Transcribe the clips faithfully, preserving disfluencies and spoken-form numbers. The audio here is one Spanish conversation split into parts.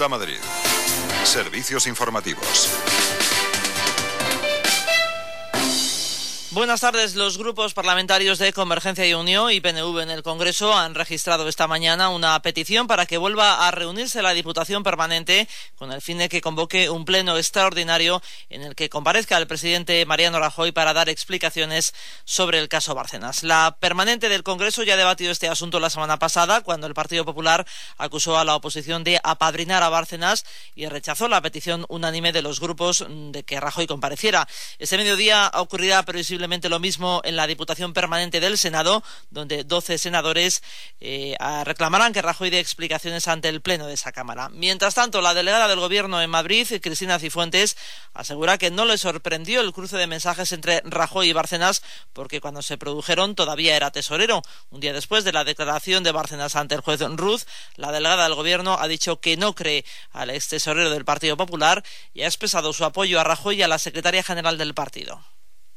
Onda Madrid. Servicios informativos. Buenas tardes. Los grupos parlamentarios de Convergencia y Unión y P N V en el Congreso han registrado esta mañana una petición para que vuelva a reunirse la Diputación Permanente con el fin de que convoque un pleno extraordinario en el que comparezca el presidente Mariano Rajoy para dar explicaciones sobre el caso Bárcenas. La Permanente del Congreso ya debatió este asunto la semana pasada, cuando el Partido Popular acusó a la oposición de apadrinar a Bárcenas y rechazó la petición unánime de los grupos de que Rajoy compareciera. Este mediodía ocurrirá previsiblemente lo mismo en la Diputación Permanente del Senado, donde doce senadores eh, reclamarán que Rajoy dé explicaciones ante el Pleno de esa Cámara. Mientras tanto, la delegada del Gobierno en Madrid, Cristina Cifuentes, asegura que no le sorprendió el cruce de mensajes entre Rajoy y Bárcenas, porque cuando se produjeron todavía era tesorero. Un día después de la declaración de Bárcenas ante el juez Ruz, la delegada del Gobierno ha dicho que no cree al ex tesorero del Partido Popular y ha expresado su apoyo a Rajoy y a la secretaria general del partido.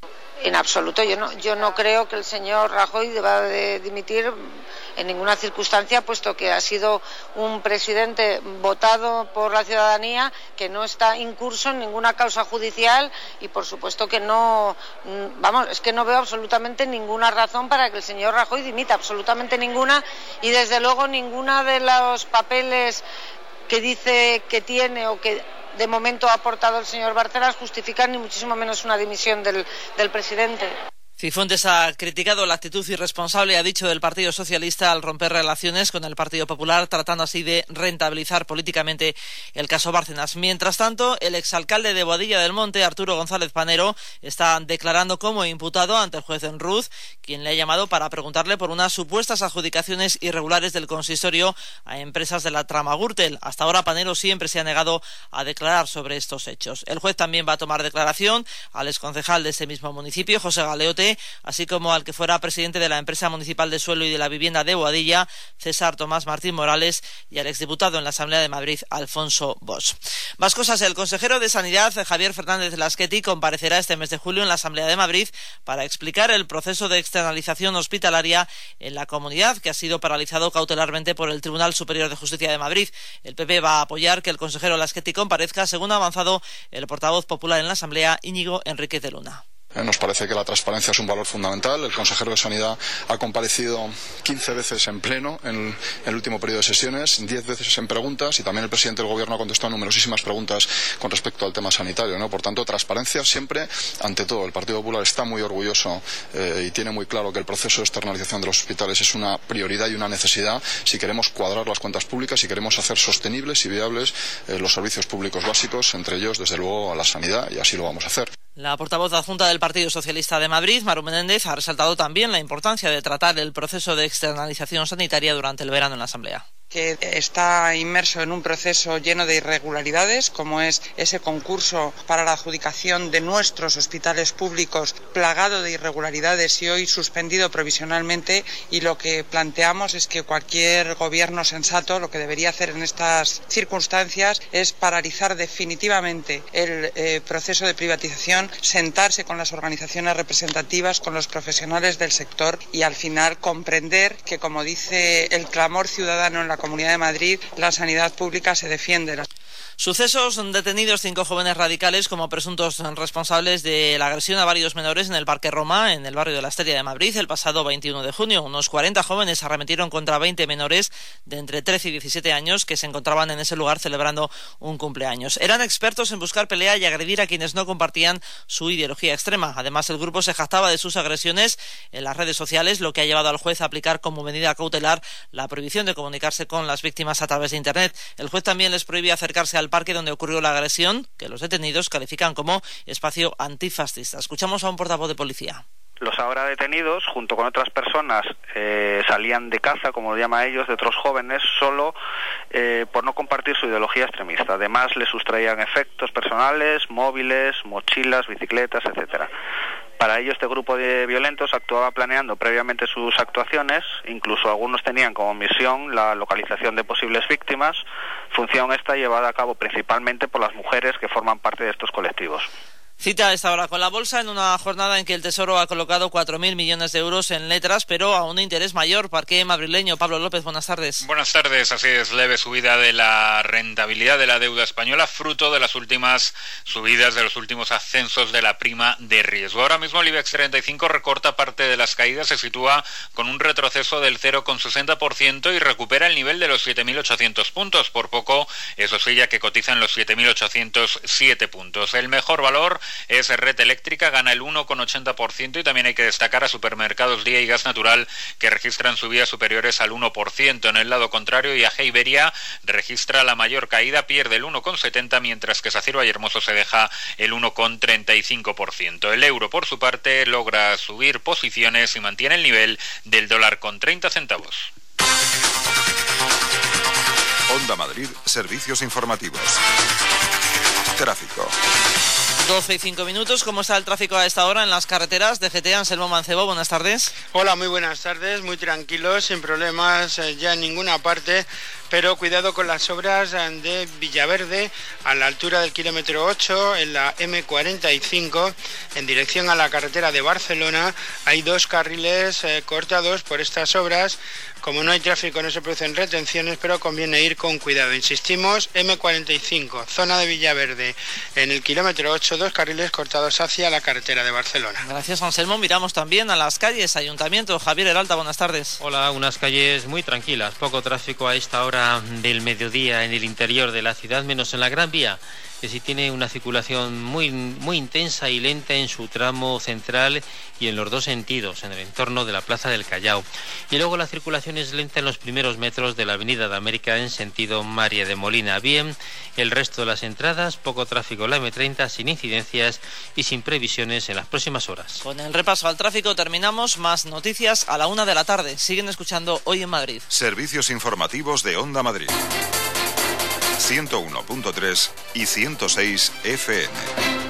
En absoluto, yo no, yo no creo que el señor Rajoy deba de dimitir en ninguna circunstancia, puesto que ha sido un presidente votado por la ciudadanía, que no está incurso en ninguna causa judicial y por supuesto que no, vamos, es que no veo absolutamente ninguna razón para que el señor Rajoy dimita, absolutamente ninguna, y desde luego ninguna de los papeles que dice que tiene o que de momento ha aportado el señor Bárcenas justifican ni muchísimo menos una dimisión del, del presidente. Cifuentes ha criticado la actitud irresponsable, ha dicho, del Partido Socialista al romper relaciones con el Partido Popular, tratando así de rentabilizar políticamente el caso Bárcenas. Mientras tanto, el exalcalde de Boadilla del Monte, Arturo González Panero, está declarando como imputado ante el juez Ruz, quien le ha llamado para preguntarle por unas supuestas adjudicaciones irregulares del consistorio a empresas de la trama Gürtel. Hasta ahora, Panero siempre se ha negado a declarar sobre estos hechos. El juez también va a tomar declaración al exconcejal de ese mismo municipio, José Galeote, así como al que fuera presidente de la empresa municipal de suelo y de la vivienda de Boadilla, César Tomás Martín Morales, y al exdiputado en la Asamblea de Madrid, Alfonso Bosch. Más cosas. El consejero de Sanidad, Javier Fernández Lasqueti, comparecerá este mes de julio en la Asamblea de Madrid para explicar el proceso de externalización hospitalaria en la comunidad, que ha sido paralizado cautelarmente por el Tribunal Superior de Justicia de Madrid. El P P va a apoyar que el consejero Lasqueti comparezca, según ha avanzado el portavoz popular en la Asamblea, Íñigo Enríquez de Luna. Nos parece que la transparencia es un valor fundamental. El consejero de Sanidad ha comparecido quince veces en pleno en el último periodo de sesiones, diez veces en preguntas, y también el presidente del Gobierno ha contestado numerosísimas preguntas con respecto al tema sanitario, ¿no? Por tanto, transparencia siempre, ante todo. El Partido Popular está muy orgulloso eh, y tiene muy claro que el proceso de externalización de los hospitales es una prioridad y una necesidad si queremos cuadrar las cuentas públicas, si queremos hacer sostenibles y viables eh, los servicios públicos básicos, entre ellos, desde luego, a la sanidad, y así lo vamos a hacer. La portavoz adjunta del Partido Socialista de Madrid, Maru Menéndez, ha resaltado también la importancia de tratar el proceso de externalización sanitaria durante el verano en la Asamblea. Que está inmerso en un proceso lleno de irregularidades, como es ese concurso para la adjudicación de nuestros hospitales públicos, plagado de irregularidades y hoy suspendido provisionalmente, y lo que planteamos es que cualquier gobierno sensato lo que debería hacer en estas circunstancias es paralizar definitivamente el eh, proceso de privatización, sentarse con las organizaciones representativas, con los profesionales del sector y al final comprender que, como dice el clamor ciudadano en la Comunidad de Madrid, la sanidad pública se defiende. Sucesos: detenidos cinco jóvenes radicales como presuntos responsables de la agresión a varios menores en el Parque Roma, en el barrio de la Esteria de Madrid, el pasado veintiuno de junio. Unos cuarenta jóvenes arremetieron contra veinte menores de entre trece y diecisiete años que se encontraban en ese lugar celebrando un cumpleaños. Eran expertos en buscar pelea y agredir a quienes no compartían su ideología extrema. Además, el grupo se jactaba de sus agresiones en las redes sociales, lo que ha llevado al juez a aplicar como medida cautelar la prohibición de comunicarse con las víctimas a través de Internet. El juez también les prohíbe acercarse al parque donde ocurrió la agresión, que los detenidos califican como espacio antifascista. Escuchamos a un portavoz de policía. Los ahora detenidos, junto con otras personas, eh, salían de caza, como lo llaman ellos, de otros jóvenes, solo eh, por no compartir su ideología extremista. Además, les sustraían efectos personales, móviles, mochilas, bicicletas, etcétera. Para ello, este grupo de violentos actuaba planeando previamente sus actuaciones, incluso algunos tenían como misión la localización de posibles víctimas, función esta llevada a cabo principalmente por las mujeres que forman parte de estos colectivos. Cita a esta hora con la bolsa en una jornada en que el Tesoro ha colocado cuatro mil millones de euros en letras, pero a un interés mayor. Parque madrileño. Pablo López, buenas tardes. Buenas tardes. Así es, leve subida de la rentabilidad de la deuda española, fruto de las últimas subidas, de los últimos ascensos de la prima de riesgo. Ahora mismo el IBEX treinta y cinco recorta parte de las caídas, se sitúa con un retroceso del cero coma sesenta por ciento y recupera el nivel de los siete mil ochocientos puntos. Por poco, eso sí, ya que cotizan los siete mil ochocientos siete puntos. El mejor valor es Red Eléctrica, gana el uno coma ochenta por ciento, y también hay que destacar a Supermercados Día y Gas Natural, que registran subidas superiores al uno por ciento. En el lado contrario, I A G Iberia registra la mayor caída, pierde el uno coma setenta por ciento, mientras que Saciro Vallehermoso se deja el uno coma treinta y cinco por ciento. El euro, por su parte, logra subir posiciones y mantiene el nivel del dólar con treinta centavos. Onda Madrid, servicios informativos. Tráfico. doce y cinco minutos. ¿Cómo está el tráfico a esta hora en las carreteras? D G T, Anselmo Mancebo, buenas tardes. Hola, muy buenas tardes, muy tranquilos, sin problemas eh, ya en ninguna parte, pero cuidado con las obras de Villaverde, a la altura del kilómetro ocho, en la eme cuarenta y cinco, en dirección a la carretera de Barcelona. Hay dos carriles eh, cortados por estas obras. Como no hay tráfico, no se producen retenciones, pero conviene ir con cuidado. Insistimos, eme cuarenta y cinco, zona de Villaverde, en el kilómetro ocho, dos carriles cortados hacia la carretera de Barcelona. Gracias, Anselmo. Miramos también a las calles. Ayuntamiento, Javier Heralta, buenas tardes. Hola, unas calles muy tranquilas, poco tráfico a esta hora del mediodía en el interior de la ciudad, menos en la Gran Vía, que sí tiene una circulación muy, muy intensa y lenta en su tramo central y en los dos sentidos, en el entorno de la Plaza del Callao. Y luego la circulación es lenta en los primeros metros de la Avenida de América en sentido María de Molina. Bien, el resto de las entradas, poco tráfico en la eme treinta, sin incidencias y sin previsiones en las próximas horas. Con el repaso al tráfico terminamos. Más noticias a la una de la tarde. Siguen escuchando Hoy en Madrid. Servicios informativos de Onda Madrid. ciento uno punto tres y ciento seis efe eme.